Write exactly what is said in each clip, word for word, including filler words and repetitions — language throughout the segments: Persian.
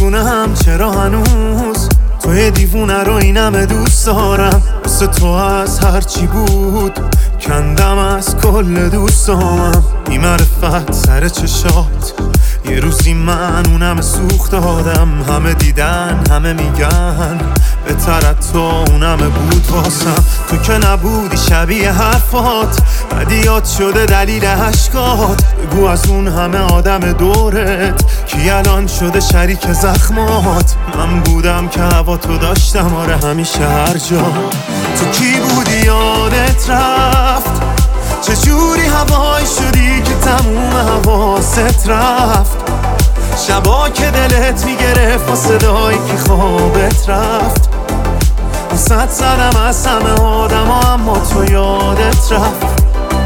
نمیدونم چرا هنوز توی دیوونه رو اینم دوست دارم. واسه تو از هرچی بود کندم از کل دوستامم. بی معرفت سر چشات یه روزی من اونم سوخت دادم. همه دیدن همه میگن بهتر از تو اونم بود واسم. تو که نبودی شبیه حرفات بدیات شده دلیل عشقات. بگو از اون همه آدم دورت کی الان شده شریک زخمات. من بودم که هوا تو داشتم آره همیشه هر جا. تو کی بودی یادت رفت چجوری هوای شدی که تموم حواست رفت. شبا که دلت میگرفت و صدایی که خوابت رفت. واسه زدم از همه آدم ها اما تو یادت رفت.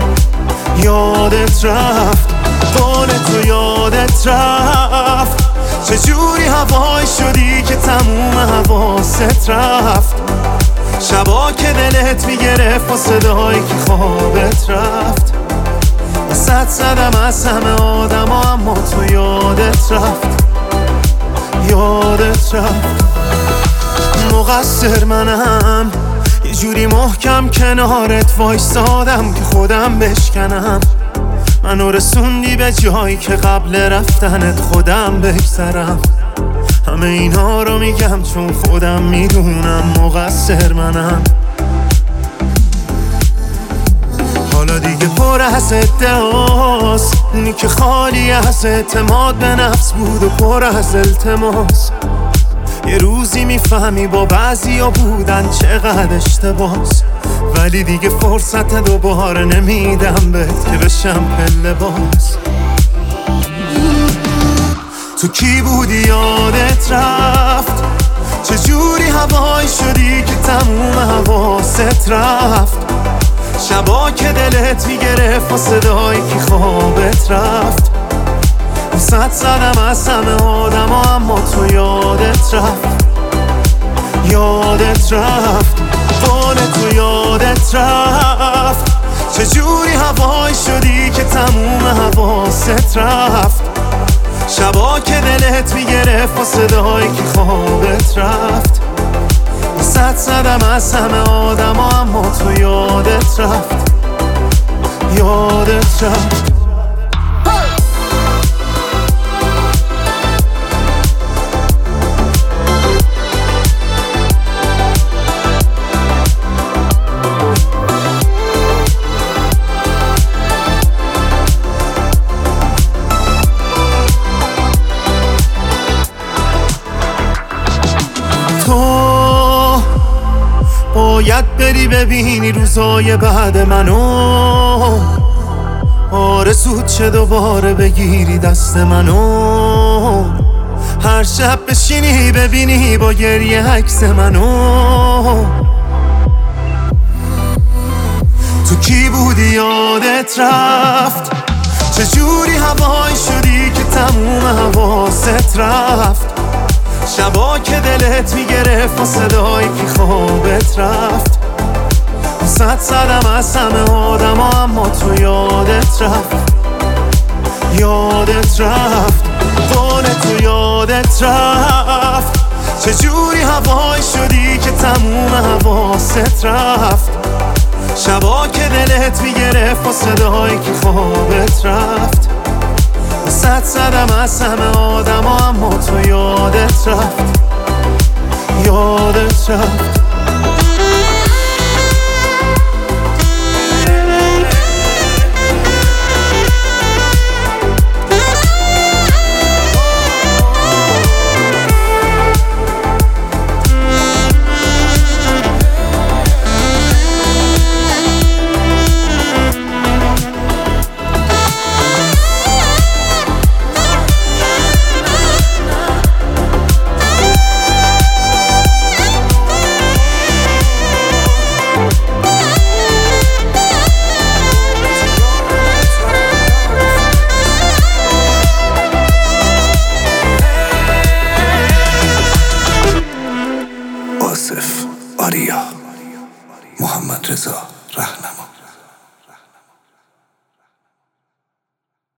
یادت رفت قول تو یادت رفت. چجوری هوای شدی که تموم حواست رفت. شبا که دلت میگرفت و صدایی که خوابت رفت. واسه زدم از همه آدم ها اما تو یادت رفت. یادت رفت. مقصر منم یه جوری محکم کنارت وایسادم که خودم بشکنم. منو رسوندی به جایی که قبل رفتنت خودم بگذرم. همه اینا رو میگم چون خودم میدونم مقصر منم. حالا دیگه پر از ادعاست اونی که خالی از اعتماد به نفس بود و پر از التماس. یه روزی میفهمی با بعضیا بودن چقدر اشتباس. ولی دیگه فرصت دوباره نمیدم بهت که بشم پله باز. تو کی بودی یادت رفت چجوری هوای شدی که تموم حواست رفت. شبا که دلت میگرفت و صدایی که خوابت رفت. واسه زدم از همه آدم ها اما تو یادت رفت. یادت رفت قول تو یادت رفت. چجوری هوای شدی که تموم حواست رفت. شبا که دلت میگرفت و صدایی که خوابت رفت. واسه زدم از همه آدم ها اما تو یادت رفت. یادت رفت. تو باید بری ببینی روزای بعد منو. آرزوت چه دوباره بگیری دست منو. هر شب بشینی ببینی با گریه عکس منو. تو کی بودی یادت رفت چجوری هوای شدی که تموم حواست رفت. شبا که دلت میگرفت و صدایی که خوابت رفت. واسه زدم از همه آدم ها اما تو یادت رفت. یادت رفت قول تو یادت رفت. چجوری هوای شدی که تموم حواست رفت. شبا که دلت میگرفت و صدایی که خوابت رفت. واسه زدم از همه آدم ها اما تو یادت رفت. یادت رفت.